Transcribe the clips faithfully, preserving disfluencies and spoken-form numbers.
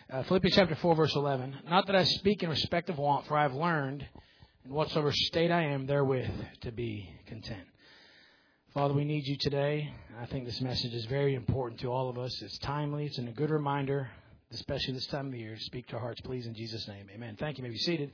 Uh, Philippians chapter four, verse eleven. Not that I speak in respect of want, for I have learned in whatsoever state I am therewith to be content. Father, we need you today. I think this message is very important to all of us. It's timely. It's a good reminder, especially this time of the year. Speak to our hearts, please, in Jesus' name. Amen. Thank you. You may be seated.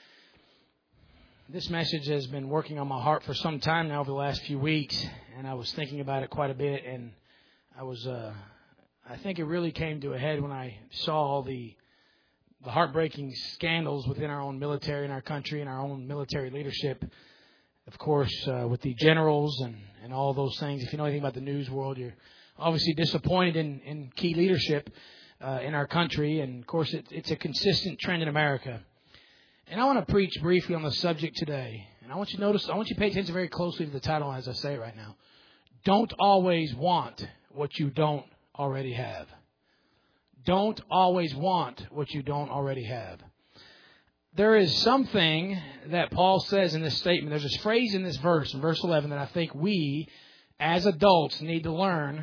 This message has been working on my heart for some time now over the last few weeks, and I was thinking about it quite a bit, and I was... Uh, I think it really came to a head when I saw all the the heartbreaking scandals within our own military in our country and our own military leadership. Of course, uh, with the generals and, and all those things. If you know anything about the news world, you're obviously disappointed in, in key leadership uh, in our country. And, of course, it, it's a consistent trend in America. And I want to preach briefly on the subject today. And I want you to notice, I want you to pay attention very closely to the title as I say it right now. Don't always want what you don't already have. Don't always want what you don't already have. There is something that Paul says in this statement. There's this phrase in this verse, in verse eleven, that I think we, as adults, need to learn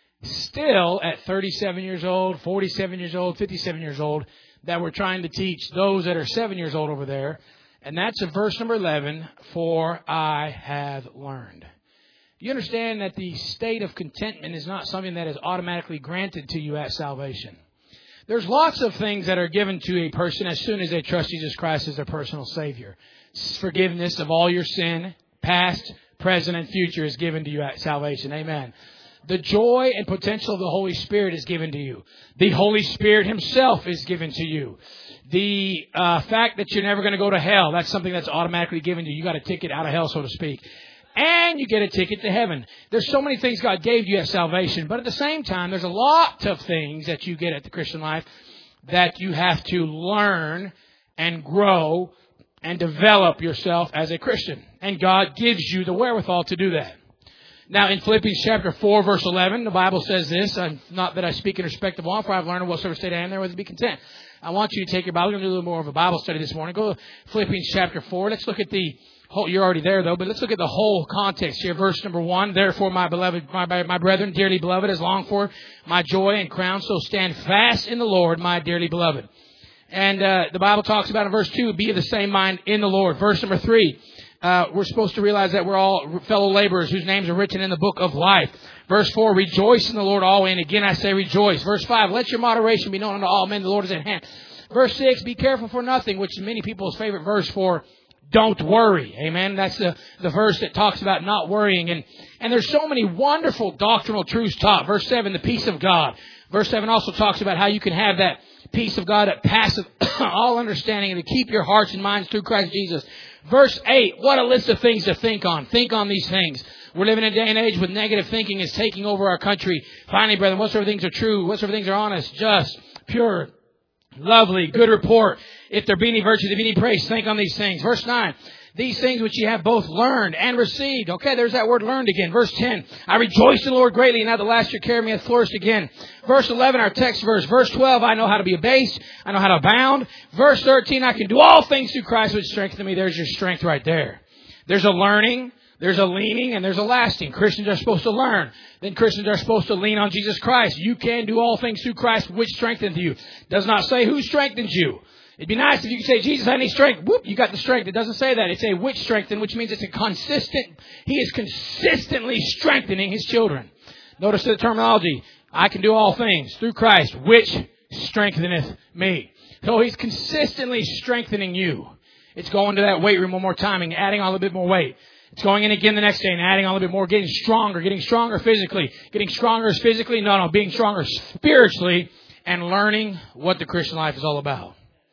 still at thirty-seven years old, forty-seven years old, fifty-seven years old, that we're trying to teach those that are seven years old over there. And that's in verse number eleven, for I have learned. You understand that the state of contentment is not something that is automatically granted to you at salvation. There's lots of things that are given to a person as soon as they trust Jesus Christ as their personal Savior. Forgiveness of all your sin, past, present, and future is given to you at salvation. Amen. The joy and potential of the Holy Spirit is given to you. The Holy Spirit Himself is given to you. The uh, fact that you're never going to go to hell, that's something that's automatically given to you. You got a ticket out of hell, so to speak. And you get a ticket to heaven. There's so many things God gave you at salvation. But at the same time, there's a lot of things that you get at the Christian life that you have to learn and grow and develop yourself as a Christian. And God gives you the wherewithal to do that. Now, in Philippians chapter four, verse eleven, the Bible says this, not that I speak in respect of want, for I have learned in whatsoever state I am therewith to be content. I want you to take your Bible. We're going to do a little more of a Bible study this morning. Go to Philippians chapter four. Let's look at the whole, you're already there, though, but let's look at the whole context here. Verse number one, therefore, my beloved, my, my brethren, dearly beloved, as long for my joy and crown, so stand fast in the Lord, my dearly beloved. And uh, the Bible talks about in verse two, be of the same mind in the Lord. Verse number three, uh, we're supposed to realize that we're all fellow laborers whose names are written in the book of life. Verse four, rejoice in the Lord always. And again, I say rejoice. Verse five, let your moderation be known unto all men. The Lord is at hand. Verse six, be careful for nothing, which is many people's favorite verse for don't worry. Amen. That's the, the verse that talks about not worrying. And, and there's so many wonderful doctrinal truths taught. Verse seven, the peace of God. Verse seven also talks about how you can have that peace of God that passeth all understanding and to keep your hearts and minds through Christ Jesus. Verse eight, what a list of things to think on. Think on these things. We're living in a day and age with negative thinking is taking over our country. Finally, brethren, whatsoever things are true, whatsoever things are honest, just, pure, lovely, good report. If there be any virtue, if any praise, think on these things. Verse nine, these things which ye have both learned and received. Okay, there's that word learned again. Verse ten, I rejoice in the Lord greatly, and now the last year carry me hath flourished again. Verse eleven, our text verse. Verse twelve, I know how to be abased. I know how to abound. Verse thirteen, I can do all things through Christ which strengthens me. There's your strength right there. There's a learning. There's a leaning and there's a lasting. Christians are supposed to learn. Then Christians are supposed to lean on Jesus Christ. You can do all things through Christ, which strengthens you. Does not say who strengthens you. It'd be nice if you could say, Jesus, I need strength. Whoop, you got the strength. It doesn't say that. It's a which strengthen, which means it's a consistent. He is consistently strengthening His children. Notice the terminology. I can do all things through Christ, which strengtheneth me. So He's consistently strengthening you. It's going to that weight room one more time and adding on a little bit more weight. It's going in again the next day and adding on a little bit more, getting stronger, getting stronger physically. Getting stronger physically? No, no, being stronger spiritually and learning what the Christian life is all about.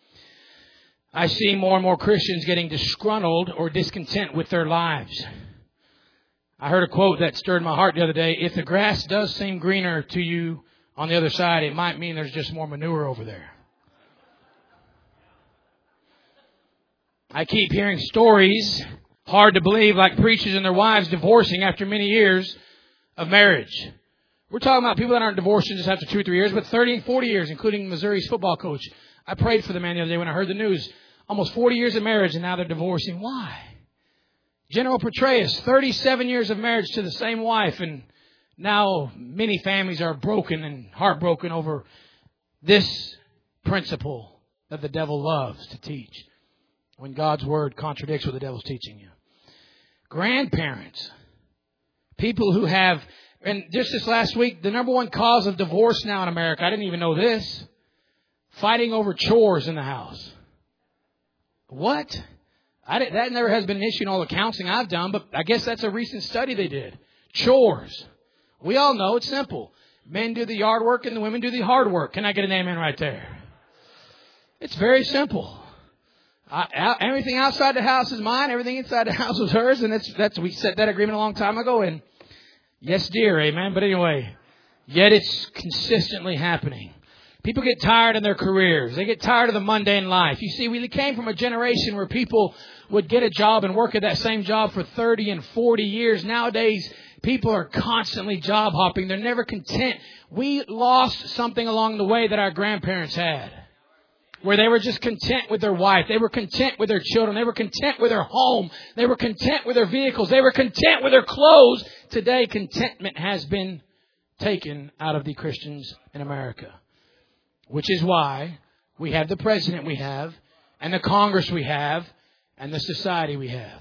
I see more and more Christians getting disgruntled or discontent with their lives. I heard a quote that stirred my heart the other day. If the grass does seem greener to you on the other side, it might mean there's just more manure over there. I keep hearing stories, hard to believe, like preachers and their wives divorcing after many years of marriage. We're talking about people that aren't divorcing just after two or three years, but thirty and forty years, including Missouri's football coach. I prayed for the man the other day when I heard the news. Almost forty years of marriage and now they're divorcing. Why? General Petraeus, thirty-seven years of marriage to the same wife, and now many families are broken and heartbroken over this principle that the devil loves to teach when God's Word contradicts what the devil's teaching you. Grandparents, people who have, and just this last week, the number one cause of divorce now in America, I didn't even know this, fighting over chores in the house. What? I didn't, that never has been an issue in all the counseling I've done, but I guess that's a recent study they did. Chores. We all know it's simple. Men do the yard work and the women do the hard work. Can I get an amen right there? It's very simple. I, everything outside the house is mine. Everything inside the house is hers. And that's, that's, we set that agreement a long time ago. And yes, dear, amen. But anyway, yet it's consistently happening. People get tired in their careers. They get tired of the mundane life. You see, we came from a generation where people would get a job and work at that same job for thirty and forty years. Nowadays, people are constantly job hopping. They're never content. We lost something along the way that our grandparents had, where they were just content with their wife. They were content with their children. They were content with their home. They were content with their vehicles. They were content with their clothes. Today, contentment has been taken out of the Christians in America, which is why we have the president we have, and the Congress we have, and the society we have.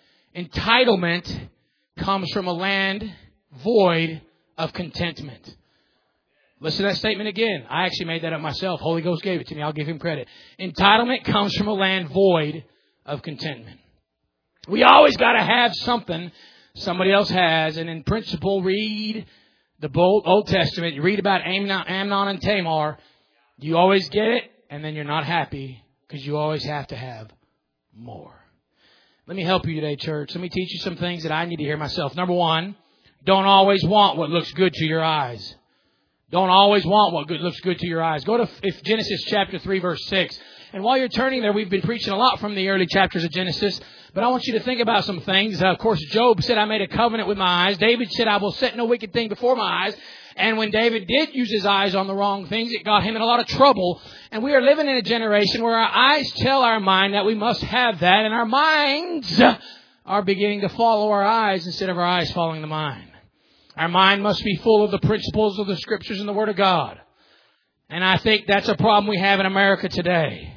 Entitlement comes from a land void of contentment. Listen to that statement again. I actually made that up myself. Holy Ghost gave it to me. I'll give him credit. Entitlement comes from a land void of contentment. We always got to have something somebody else has. And in principle, read the Old Testament. You read about Amnon and Tamar. You always get it, and then you're not happy because you always have to have more. Let me help you today, church. Let me teach you some things that I need to hear myself. Number one, don't always want what looks good to your eyes. Don't always want what good, looks good to your eyes. Go to if Genesis chapter three, verse six. And while you're turning there, we've been preaching a lot from the early chapters of Genesis. But I want you to think about some things. Uh, of course, Job said, I made a covenant with my eyes. David said, I will set no wicked thing before my eyes. And when David did use his eyes on the wrong things, it got him in a lot of trouble. And we are living in a generation where our eyes tell our mind that we must have that. And our minds are beginning to follow our eyes instead of our eyes following the mind. Our mind must be full of the principles of the Scriptures and the Word of God. And I think that's a problem we have in America today.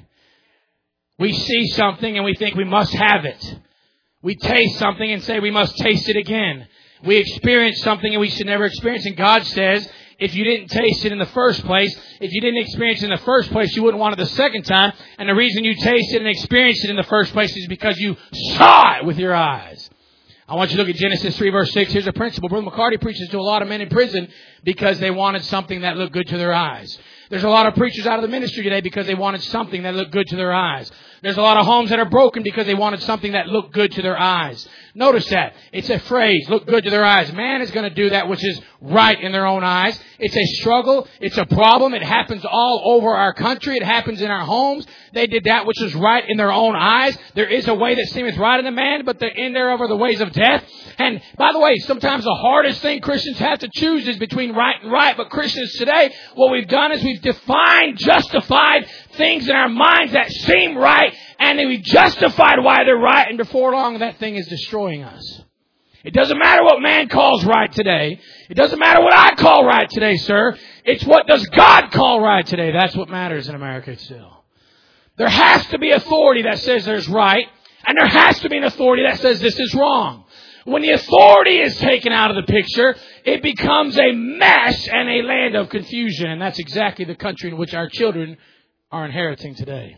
We see something and we think we must have it. We taste something and say we must taste it again. We experience something and we should never experience. And God says, if you didn't taste it in the first place, if you didn't experience it in the first place, you wouldn't want it the second time. And the reason you tasted and experienced it in the first place is because you saw it with your eyes. I want you to look at Genesis three, verse six. Here's a principle. Brother McCarty preaches to a lot of men in prison because they wanted something that looked good to their eyes. There's a lot of preachers out of the ministry today because they wanted something that looked good to their eyes. There's a lot of homes that are broken because they wanted something that looked good to their eyes. Notice that. It's a phrase, look good to their eyes. Man is going to do that which is right in their own eyes. It's a struggle. It's a problem. It happens all over our country. It happens in our homes. They did that which was right in their own eyes. There is a way that seemeth right in the man, but the end thereof are the ways of death. And by the way, sometimes the hardest thing Christians have to choose is between right and right. But Christians today, what we've done is we've defined, justified things in our minds that seem right, and then we've justified why they're right, and before long that thing is destroying us. It doesn't matter what man calls right today. It doesn't matter what I call right today, sir. It's what does God call right today. That's what matters in America still. There has to be authority that says there's right, and there has to be an authority that says this is wrong. When the authority is taken out of the picture, it becomes a mess and a land of confusion. And that's exactly the country in which our children are inheriting today.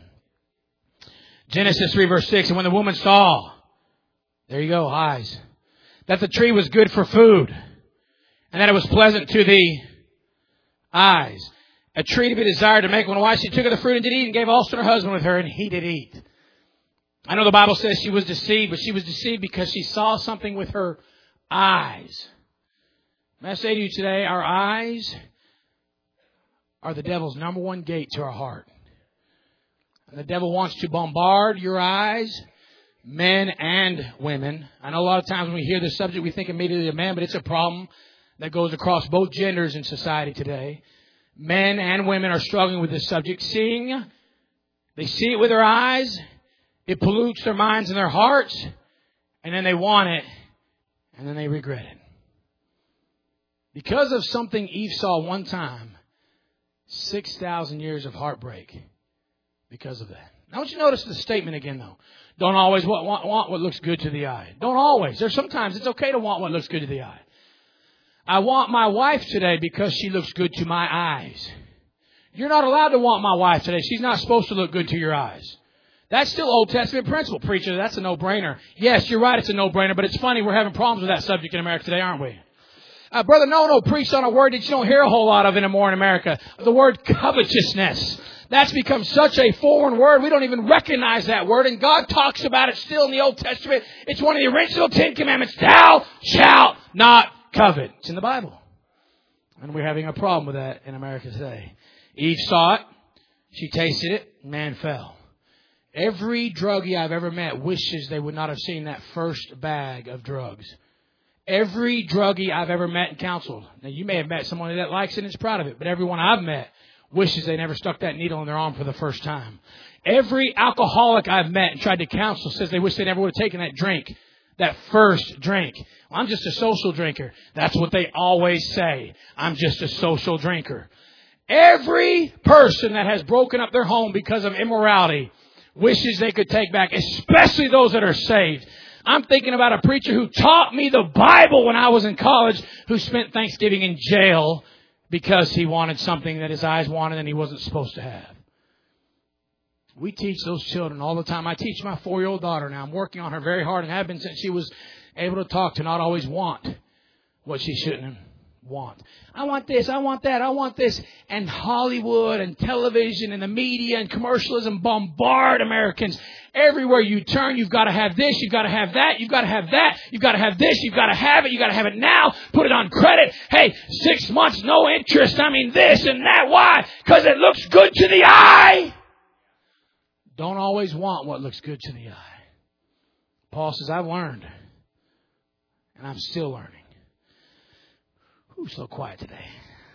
Genesis three, verse six. And when the woman saw, there you go, eyes, that the tree was good for food, and that it was pleasant to the eyes, a tree to be desired to make one wise, she took of the fruit and did eat, and gave also to her husband with her, and he did eat. I know the Bible says she was deceived, but she was deceived because she saw something with her eyes. May I say to you today, our eyes are the devil's number one gate to our heart. And the devil wants to bombard your eyes, men and women. I know a lot of times when we hear this subject, we think immediately of man, but it's a problem that goes across both genders in society today. Men and women are struggling with this subject. Seeing, they see it with their eyes. It pollutes their minds and their hearts, and then they want it, and then they regret it. Because of something Eve saw one time, six thousand years of heartbreak because of that. Now, I want you to notice the statement again, though. Don't always want, want, want what looks good to the eye. Don't always. There's sometimes it's okay to want what looks good to the eye. I want my wife today because she looks good to my eyes. You're not allowed to want my wife today. She's not supposed to look good to your eyes. That's still Old Testament principle, preacher. That's a no-brainer. Yes, you're right, it's a no-brainer, but it's funny we're having problems with that subject in America today, aren't we? Uh, Brother No-No preached on a word that you don't hear a whole lot of anymore in America. The word covetousness. That's become such a foreign word. We don't even recognize that word. And God talks about it still in the Old Testament. It's one of the original Ten Commandments. Thou shalt not covet. It's in the Bible. And we're having a problem with that in America today. Eve saw it. She tasted it. Man fell. Every druggie I've ever met wishes they would not have seen that first bag of drugs. Every druggie I've ever met and counseled. Now, you may have met someone that likes it and is proud of it, but everyone I've met wishes they never stuck that needle in their arm for the first time. Every alcoholic I've met and tried to counsel says they wish they never would have taken that drink, that first drink. Well, I'm just a social drinker. That's what they always say. I'm just a social drinker. Every person that has broken up their home because of immorality wishes they could take back, especially those that are saved. I'm thinking about a preacher who taught me the Bible when I was in college, who spent Thanksgiving in jail because he wanted something that his eyes wanted and he wasn't supposed to have. We teach those children all the time. I teach my four-year-old daughter now. I'm working on her very hard and have been since she was able to talk, to not always want what she shouldn't want. I want this, I want that, I want this. And Hollywood and television and the media and commercialism bombard Americans. Everywhere you turn, you've got to have this, you've got to have that, you've got to have that, you've got to have this, you've got to have it, you've got to have it now, put it on credit. Hey, six months, no interest, I mean this and that. Why? Because it looks good to the eye. Don't always want what looks good to the eye. Paul says, I've learned, and I'm still learning. Who's so quiet today?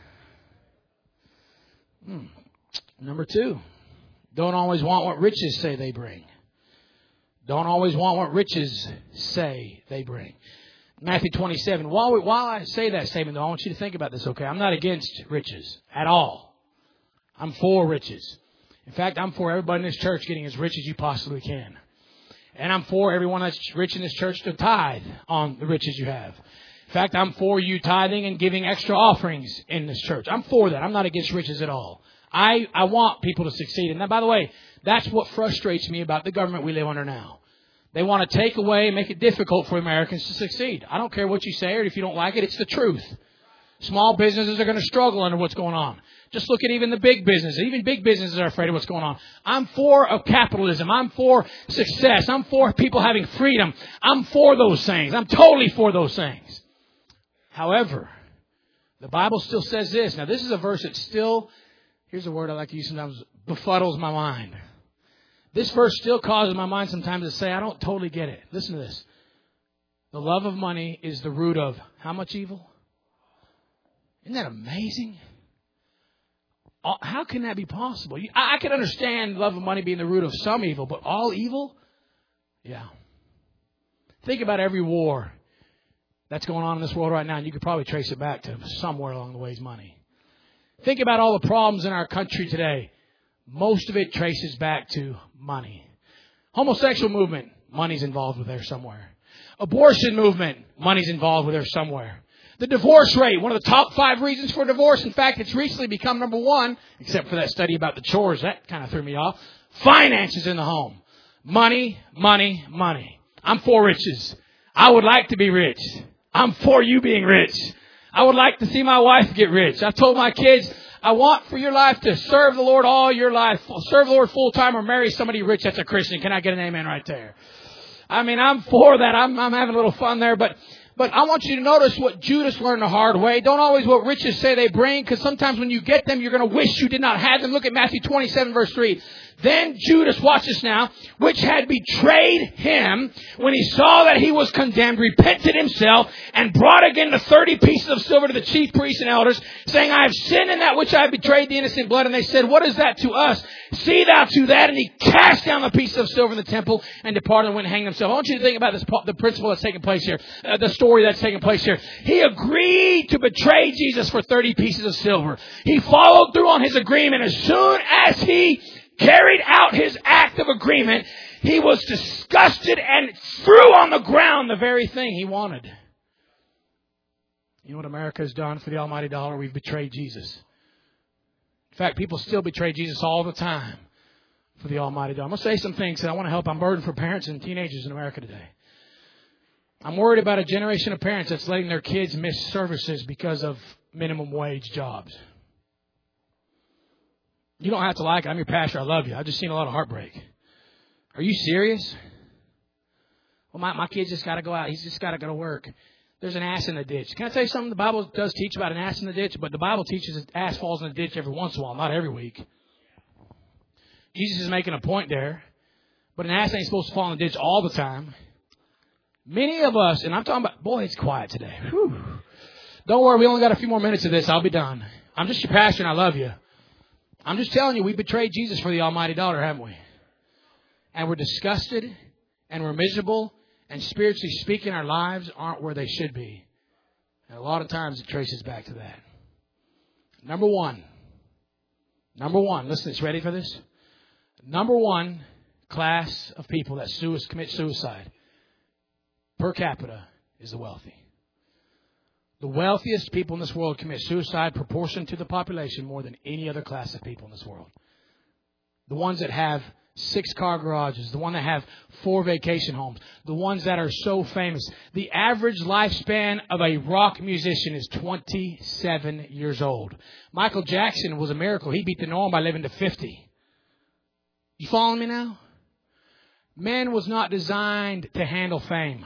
Hmm. Number two, don't always want what riches say they bring. Don't always want what riches say they bring. Matthew twenty-seven. While, we, while I say that statement, though, I want you to think about this, okay? I'm not against riches at all. I'm for riches. In fact, I'm for everybody in this church getting as rich as you possibly can. And I'm for everyone that's rich in this church to tithe on the riches you have. In fact, I'm for you tithing and giving extra offerings in this church. I'm for that. I'm not against riches at all. I, I want people to succeed. And that, by the way, that's what frustrates me about the government we live under now. They want to take away and make it difficult for Americans to succeed. I don't care what you say, or if you don't like it, it's the truth. Small businesses are going to struggle under what's going on. Just look at even the big businesses. Even big businesses are afraid of what's going on. I'm for of capitalism. I'm for success. I'm for people having freedom. I'm for those things. I'm totally for those things. However, the Bible still says this. Now, this is a verse that still, here's a word I like to use sometimes, befuddles my mind. This verse still causes my mind sometimes to say, I don't totally get it. Listen to this. The love of money is the root of how much evil? Isn't that amazing? How can that be possible? I can understand love of money being the root of some evil, but all evil? Yeah. Think about every war that's going on in this world right now, and you could probably trace it back to somewhere along the way is money. Think about all the problems in our country today. Most of it traces back to money. Homosexual movement, money's involved with there somewhere. Abortion movement, money's involved with there somewhere. The divorce rate, one of the top five reasons for divorce. In fact, it's recently become number one, except for that study about the chores. That kind of threw me off. Finances in the home. Money, money, money. I'm for riches. I would like to be rich. I'm for you being rich. I would like to see my wife get rich. I've told my kids, I want for your life to serve the Lord all your life. Serve the Lord full time or marry somebody rich that's a Christian. Can I get an amen right there? I mean, I'm for that. I'm, I'm having a little fun there, but But I want you to notice what Judas learned the hard way. Don't always what riches say they bring, because sometimes when you get them, you're going to wish you did not have them. Look at Matthew twenty-seven, verse three. Then Judas, watch this now, which had betrayed him, when he saw that he was condemned, repented himself, and brought again the thirty pieces of silver to the chief priests and elders, saying, I have sinned in that which I have betrayed the innocent blood. And they said, what is that to us? See thou to that. And he cast down the pieces of silver in the temple and departed and went and hanged himself. I want you to think about this, the principle that's taking place here, uh, the story that's taking place here. He agreed to betray Jesus for thirty pieces of silver. He followed through on his agreement. As soon as he carried out his act of agreement, he was disgusted and threw on the ground the very thing he wanted. You know what America has done for the almighty dollar? We've betrayed Jesus. In fact, people still betray Jesus all the time for the almighty dollar. I'm going to say some things that I want to help. I'm burdened for parents and teenagers in America today. I'm worried about a generation of parents that's letting their kids miss services because of minimum wage jobs. You don't have to like it. I'm your pastor. I love you. I've just seen a lot of heartbreak. Are you serious? Well, my, my kid's just got to go out. He's just got to go to work. There's an ass in the ditch. Can I tell you something? The Bible does teach about an ass in the ditch, but the Bible teaches that ass falls in the ditch every once in a while, not every week. Jesus is making a point there, but an ass ain't supposed to fall in the ditch all the time. Many of us, and I'm talking about, boy, it's quiet today. Whew. Don't worry, we only got a few more minutes of this. I'll be done. I'm just your pastor and I love you. I'm just telling you, we betrayed Jesus for the almighty dollar, haven't we? And we're disgusted, and we're miserable, and spiritually speaking, our lives aren't where they should be. And a lot of times it traces back to that. Number one. Number one. Listen, it's ready for this? Number one class of people that sui- commit suicide per capita is the wealthy. The wealthiest people in this world commit suicide proportion to the population more than any other class of people in this world. The ones that have six car garages, the ones that have four vacation homes, the ones that are so famous. The average lifespan of a rock musician is twenty-seven years old. Michael Jackson was a miracle. He beat the norm by living to fifty. You following me now? Man was not designed to handle fame.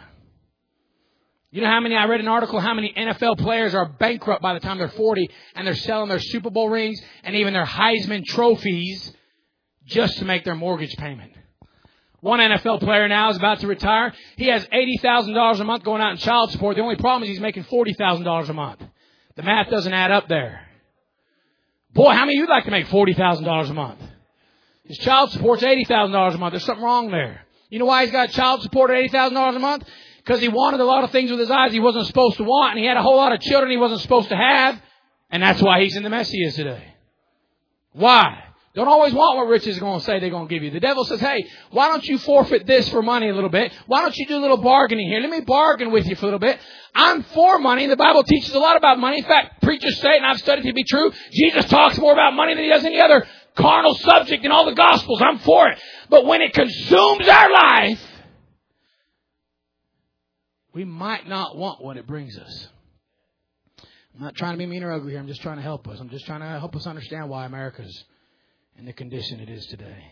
You know how many, I read an article, how many N F L players are bankrupt by the time they're forty and they're selling their Super Bowl rings and even their Heisman trophies just to make their mortgage payment. One N F L player now is about to retire. He has eighty thousand dollars a month going out in child support. The only problem is he's making forty thousand dollars a month. The math doesn't add up there. Boy, how many of you would like to make forty thousand dollars a month? His child support's eighty thousand dollars a month. There's something wrong there. You know why he's got child support at eighty thousand dollars a month? Because he wanted a lot of things with his eyes he wasn't supposed to want, and he had a whole lot of children he wasn't supposed to have, and that's why he's in the mess he is today. Why? Don't always want what riches are going to say they're going to give you. The devil says, hey, why don't you forfeit this for money a little bit? Why don't you do a little bargaining here? Let me bargain with you for a little bit. I'm for money. The Bible teaches a lot about money. In fact, preachers say, and I've studied it to be true, Jesus talks more about money than he does any other carnal subject in all the Gospels. I'm for it. But when it consumes our life, we might not want what it brings us. I'm not trying to be mean or ugly here. I'm just trying to help us. I'm just trying to help us understand why America's in the condition it is today.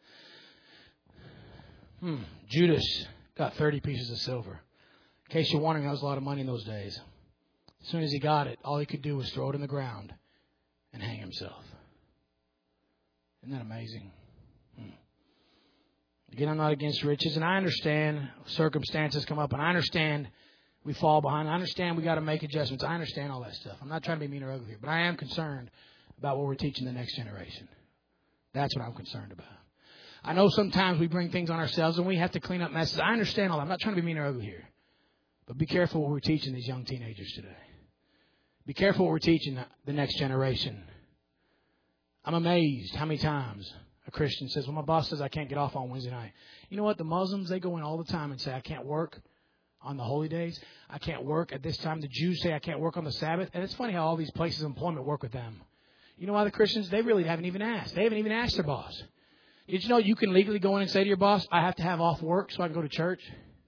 Hmm. Judas got thirty pieces of silver. In case you're wondering, that was a lot of money in those days. As soon as he got it, all he could do was throw it in the ground and hang himself. Isn't that amazing? Hmm. Again, I'm not against riches, and I understand circumstances come up, and I understand we fall behind. I understand we got to make adjustments. I understand all that stuff. I'm not trying to be mean or ugly here, but I am concerned about what we're teaching the next generation. That's what I'm concerned about. I know sometimes we bring things on ourselves, and we have to clean up messes. I understand all that. I'm not trying to be mean or ugly here, but be careful what we're teaching these young teenagers today. Be careful what we're teaching the next generation. I'm amazed how many times a Christian says, well, my boss says I can't get off on Wednesday night. You know what? The Muslims, they go in all the time and say, I can't work on the holy days. I can't work at this time. The Jews say I can't work on the Sabbath. And it's funny how all these places of employment work with them. You know why the Christians, they really haven't even asked. They haven't even asked their boss. Did you know you can legally go in and say to your boss, I have to have off work so I can go to church?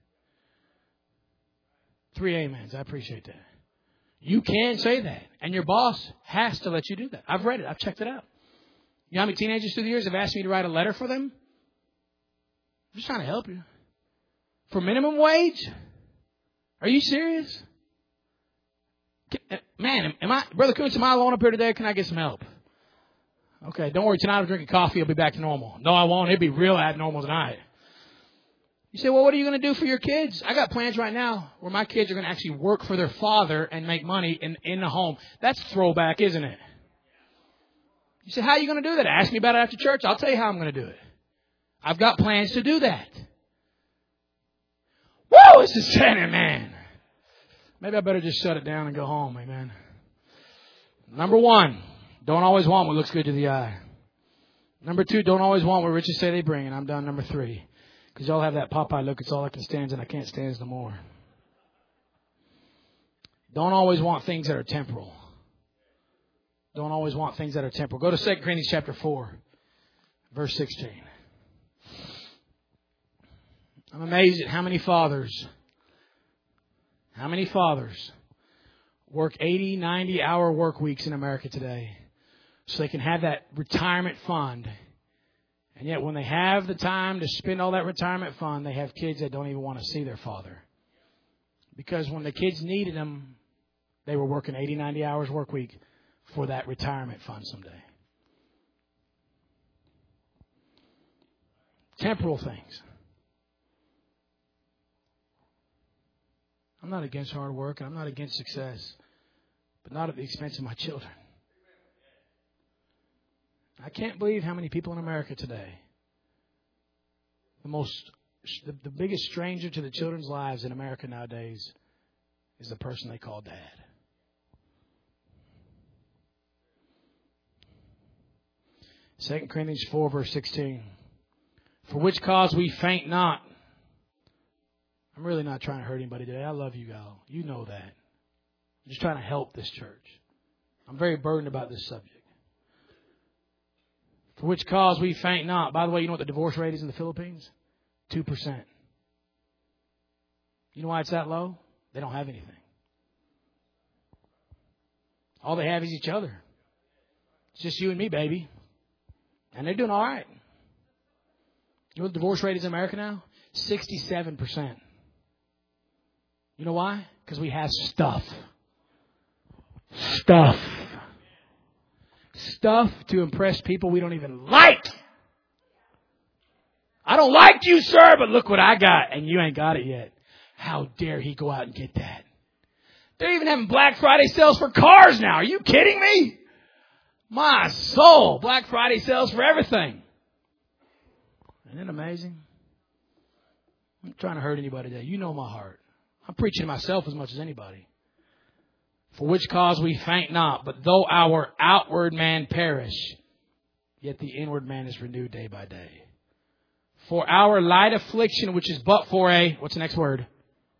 Three amens. I appreciate that. You can say that. And your boss has to let you do that. I've read it. I've checked it out. You know how many teenagers through the years have asked me to write a letter for them? I'm just trying to help you. For minimum wage? Are you serious? Man, am I, Brother Kuntz, am I alone up here today? Can I get some help? Okay, don't worry. Tonight I'm drinking coffee. I'll be back to normal. No, I won't. It'll be real abnormal tonight. You say, well, what are you going to do for your kids? I got plans right now where my kids are going to actually work for their father and make money in, in the home. That's throwback, isn't it? You say, how are you going to do that? Ask me about it after church. I'll tell you how I'm going to do it. I've got plans to do that. Whoa, this is Shannon, man. Maybe I better just shut it down and go home, amen. Number one, don't always want what looks good to the eye. Number two, don't always want what riches say they bring. And I'm done. Number three. Because y'all have that Popeye look. It's all I can stand, and I can't stand no more. Don't always want things that are temporal. Don't always want things that are temporal. Go to Second Corinthians chapter four, verse sixteen. I'm amazed at how many fathers, how many fathers work eighty, ninety hour work weeks in America today so they can have that retirement fund. And yet when they have the time to spend all that retirement fund, they have kids that don't even want to see their father. Because when the kids needed them, they were working eighty, ninety hours work week for that retirement fund someday. Temporal things. I'm not against hard work, and I'm not against success, but not at the expense of my children. I can't believe how many people in America today, the most, the, the biggest stranger to the children's lives in America nowadays is the person they call dad. Second Corinthians four, verse sixteen. For which cause we faint not. I'm really not trying to hurt anybody today. I love you all. You know that. I'm just trying to help this church. I'm very burdened about this subject. For which cause we faint not. By the way, you know what the divorce rate is in the Philippines? two percent. You know why it's that low? They don't have anything. All they have is each other. It's just you and me, baby. And they're doing all right. You know what the divorce rate is in America now? sixty-seven percent. You know why? Because we have stuff. Stuff. Stuff to impress people we don't even like. I don't like you, sir, but look what I got. And you ain't got it yet. How dare he go out and get that? They're even having Black Friday sales for cars now. Are you kidding me? My soul. Black Friday sales for everything. Isn't it amazing? I'm not trying to hurt anybody today. You know my heart. I'm preaching to myself as much as anybody. For which cause we faint not, but though our outward man perish, yet the inward man is renewed day by day. For our light affliction, which is but for a, what's the next word?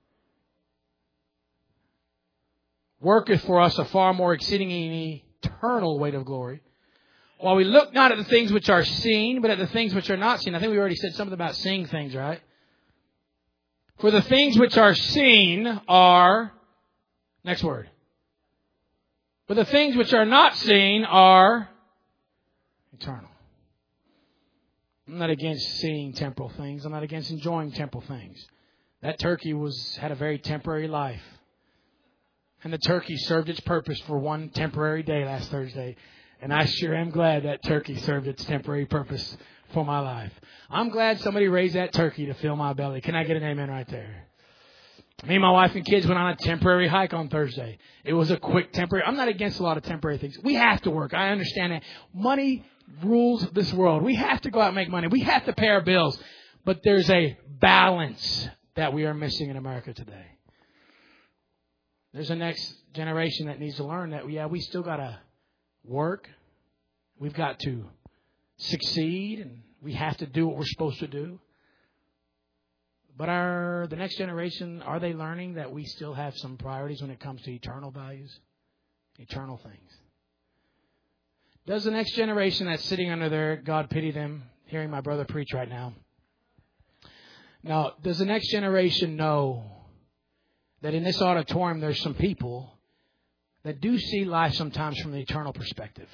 Worketh for us a far more exceeding and eternal weight of glory. While we look not at the things which are seen, but at the things which are not seen. I think we already said something about seeing things, right? For the things which are seen are, next word. But the things which are not seen are eternal. I'm not against seeing temporal things. I'm not against enjoying temporal things. That turkey was had a very temporary life. And the turkey served its purpose for one temporary day last Thursday. And I sure am glad that turkey served its temporary purpose for my life. I'm glad somebody raised that turkey to fill my belly. Can I get an amen right there? Me and my wife and kids went on a temporary hike on Thursday. It was a quick temporary. I'm not against a lot of temporary things. We have to work. I understand that. Money rules this world. We have to go out and make money. We have to pay our bills. But there's a balance that we are missing in America today. There's a next generation that needs to learn that, yeah, we still got to work. We've got to succeed, and we have to do what we're supposed to do. But are the next generation, are they learning that we still have some priorities when it comes to eternal values, eternal things? Does the next generation that's sitting under there, God pity them, hearing my brother preach right now. Now, does the next generation know that in this auditorium there's some people that do see life sometimes from the eternal perspective?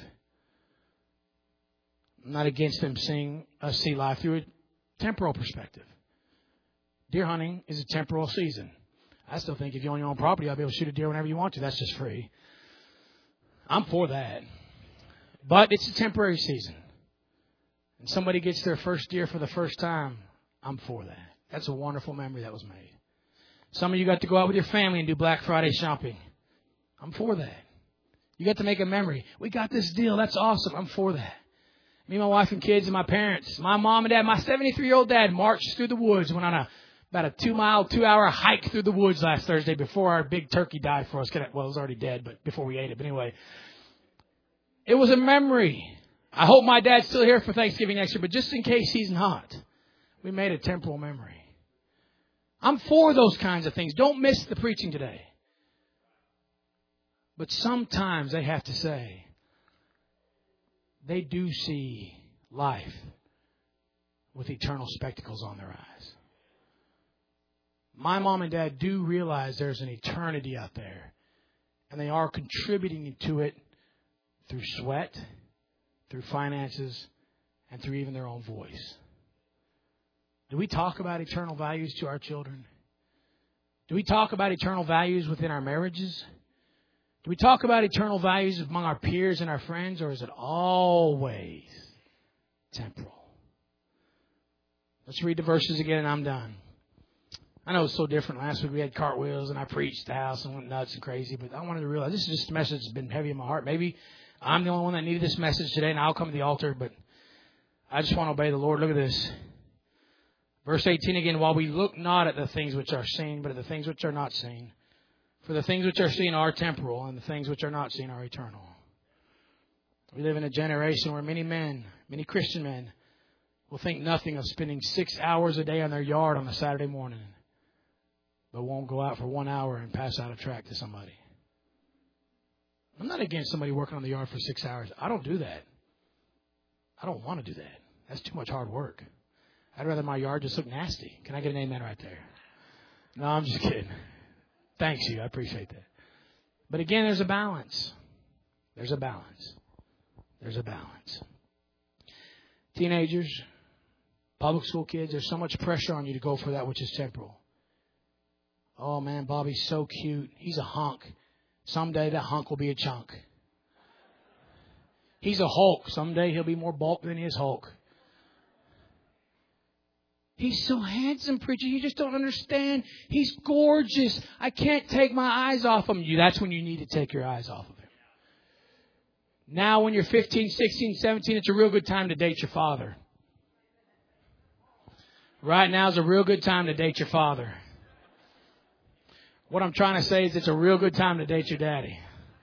I'm not against them seeing us see life through a temporal perspective. Deer hunting is a temporal season. I still think if you own your own property, I'll be able to shoot a deer whenever you want to. That's just free. I'm for that. But it's a temporary season. And somebody gets their first deer for the first time, I'm for that. That's a wonderful memory that was made. Some of you got to go out with your family and do Black Friday shopping. I'm for that. You got to make a memory. We got this deal. That's awesome. I'm for that. Me, my wife and kids and my parents, my mom and dad, my seventy-three-year-old dad marched through the woods, went on a about a two-mile, two-hour hike through the woods last Thursday before our big turkey died for us. Well, it was already dead, but before we ate it. But anyway, it was a memory. I hope my dad's still here for Thanksgiving next year, but just in case he's not, we made a temporal memory. I'm for those kinds of things. Don't miss the preaching today. But sometimes they have to say, they do see life with eternal spectacles on their eyes. My mom and dad do realize there's an eternity out there. And they are contributing to it through sweat, through finances, and through even their own voice. Do we talk about eternal values to our children? Do we talk about eternal values within our marriages? Do we talk about eternal values among our peers and our friends, or is it always temporal? Let's read the verses again and I'm done. I know it's so different. Last week we had cartwheels and I preached the house and went nuts and crazy, but I wanted to realize this is just a message that's been heavy in my heart. Maybe I'm the only one that needed this message today and I'll come to the altar, but I just want to obey the Lord. Look at this. Verse eighteen again, while we look not at the things which are seen, but at the things which are not seen. For the things which are seen are temporal, and the things which are not seen are eternal. We live in a generation where many men, many Christian men, will think nothing of spending six hours a day on their yard on a Saturday morning, but won't go out for one hour and pass out a tract to somebody. I'm not against somebody working on the yard for six hours. I don't do that. I don't want to do that. That's too much hard work. I'd rather my yard just look nasty. Can I get an amen right there? No, I'm just kidding. Thanks you. I appreciate that. But again, there's a balance. There's a balance. There's a balance. Teenagers, public school kids, there's so much pressure on you to go for that which is temporal. Oh, man, Bobby's so cute. He's a hunk. Someday that hunk will be a chunk. He's a Hulk. Someday he'll be more bulk than he is Hulk. He's so handsome, preacher. You just don't understand. He's gorgeous. I can't take my eyes off him. You, that's when you need to take your eyes off of him. Now when you're fifteen, sixteen, seventeen, it's a real good time to date your father. Right now is a real good time to date your father. What I'm trying to say is it's a real good time to date your daddy.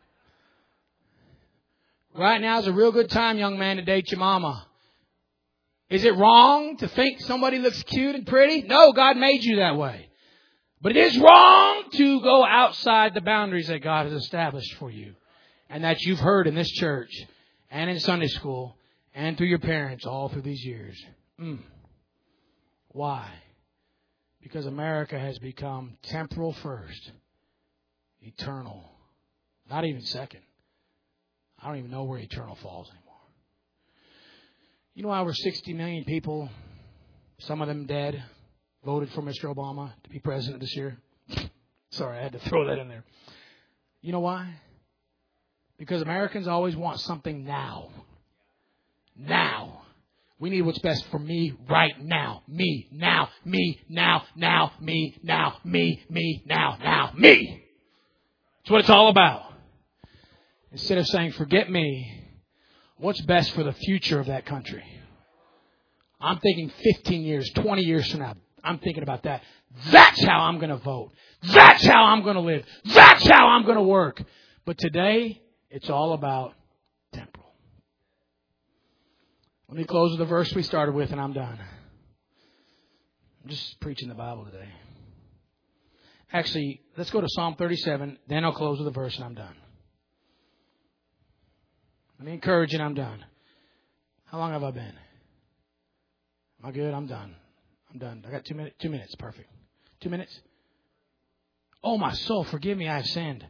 Right now is a real good time, young man, to date your mama. Is it wrong to think somebody looks cute and pretty? No, God made you that way. But it is wrong to go outside the boundaries that God has established for you and that you've heard in this church and in Sunday school and through your parents all through these years. Mm. Why? Because America has become temporal first, eternal, not even second. I don't even know where eternal falls anymore. You know, over sixty million people, some of them dead, voted for Mister Obama to be president this year. Sorry, I had to throw that in there. You know why? Because Americans always want something now. Now. We need what's best for me right now. Me, now, me, now, now, me, now, me, me, now, now, me. That's what it's all about. Instead of saying, forget me, what's best for the future of that country? I'm thinking fifteen years, twenty years from now. I'm thinking about that. That's how I'm going to vote. That's how I'm going to live. That's how I'm going to work. But today, it's all about temporal. Let me close with the verse we started with, and I'm done. I'm just preaching the Bible today. Actually, let's go to Psalm thirty-seven. Then I'll close with a verse, and I'm done. Let me encourage you, and I'm done. How long have I been? Am I good? I'm done. I'm done. I got two minutes. Two minutes. Perfect. Two minutes. Oh, my soul, forgive me. I have sinned.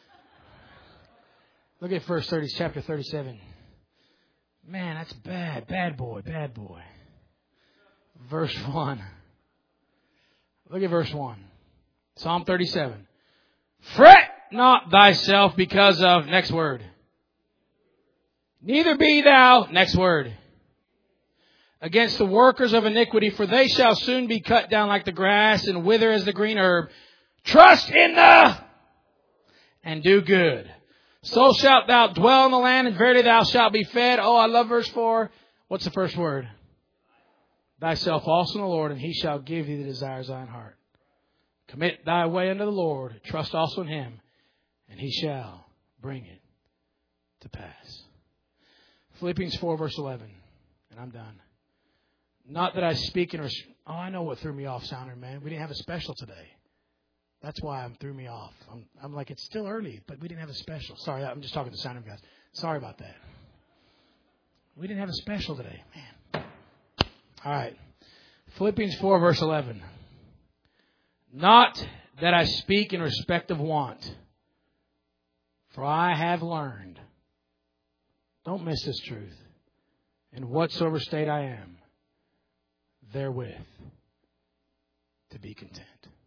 Look at verse thirty, chapter thirty-seven. Man, that's bad. Bad boy. Bad boy. Verse one. Look at verse one. Psalm thirty-seven. Fret not thyself because of, next word, Neither be thou, next word, against the workers of iniquity, for they shall soon be cut down like the grass and wither as the green herb. Trust in the and do good. So shalt thou dwell in the land, and verily thou shalt be fed. Oh, I love verse four. What's the first word? Thyself also in the Lord, and He shall give thee the desires of thine heart. Commit thy way unto the Lord. Trust also in Him, and He shall bring it to pass. Philippians four, verse eleven. And I'm done. Not that I speak in... Res- oh, I know what threw me off, Sounder, man. We didn't have a special today. That's why it threw me off. I'm, I'm like, it's still early, but we didn't have a special. Sorry, I'm just talking to Sounder guys. Sorry about that. We didn't have a special today. Man. All right. Philippians four, verse eleven. Not that I speak in respect of want, for I have learned. Don't miss this truth. In whatsoever state I am, therewith to be content.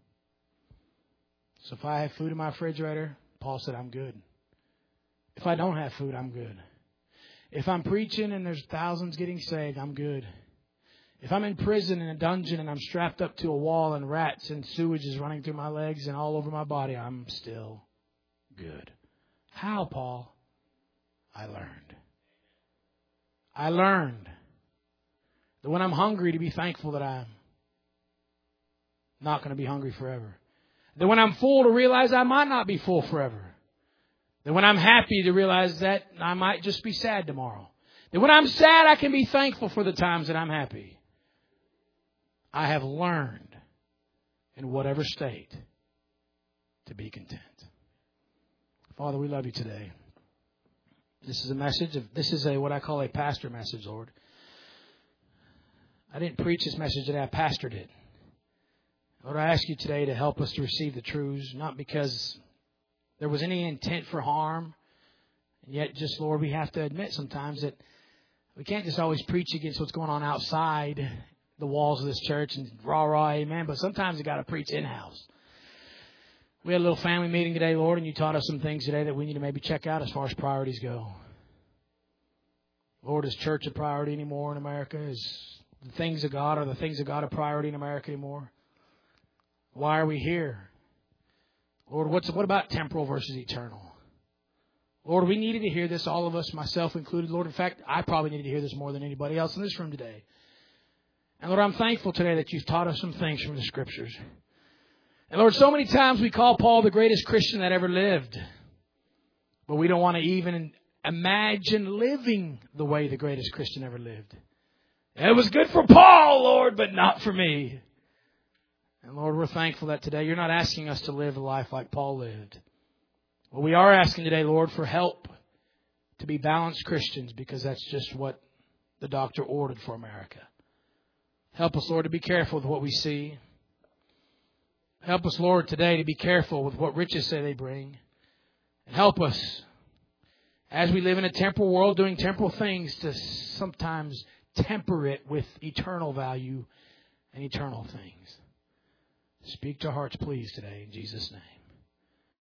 So if I have food in my refrigerator, Paul said, I'm good. If I don't have food, I'm good. If I'm preaching and there's thousands getting saved, I'm good. If I'm in prison in a dungeon and I'm strapped up to a wall and rats and sewage is running through my legs and all over my body, I'm still good. How, Paul? I learned. I learned that when I'm hungry, to be thankful that I'm not going to be hungry forever. That when I'm full, to realize I might not be full forever. That when I'm happy, to realize that I might just be sad tomorrow. That when I'm sad, I can be thankful for the times that I'm happy. I have learned in whatever state to be content. Father, we love you today. This is a message of, this is a, what I call a pastor message, Lord. I didn't preach this message today, I pastored it. Lord, I ask you today to help us to receive the truths, not because there was any intent for harm. And yet, just, Lord, we have to admit sometimes that we can't just always preach against what's going on outside the walls of this church and rah, rah, amen. But sometimes you got to preach in-house. We had a little family meeting today, Lord, and you taught us some things today that we need to maybe check out as far as priorities go. Lord, is church a priority anymore in America? Is the things of God, are the things of God a priority in America anymore? Why are we here? Lord, what's what about temporal versus eternal? Lord, we needed to hear this, all of us, myself included. Lord, in fact, I probably needed to hear this more than anybody else in this room today. And Lord, I'm thankful today that you've taught us some things from the Scriptures. And Lord, so many times we call Paul the greatest Christian that ever lived. But we don't want to even imagine living the way the greatest Christian ever lived. It was good for Paul, Lord, but not for me. And Lord, we're thankful that today you're not asking us to live a life like Paul lived. Well, we are asking today, Lord, for help to be balanced Christians, because that's just what the doctor ordered for America. Help us, Lord, to be careful with what we see. Help us, Lord, today to be careful with what riches say they bring. And help us, as we live in a temporal world doing temporal things, to sometimes temper it with eternal value and eternal things. Speak to our hearts, please, today, in Jesus' name.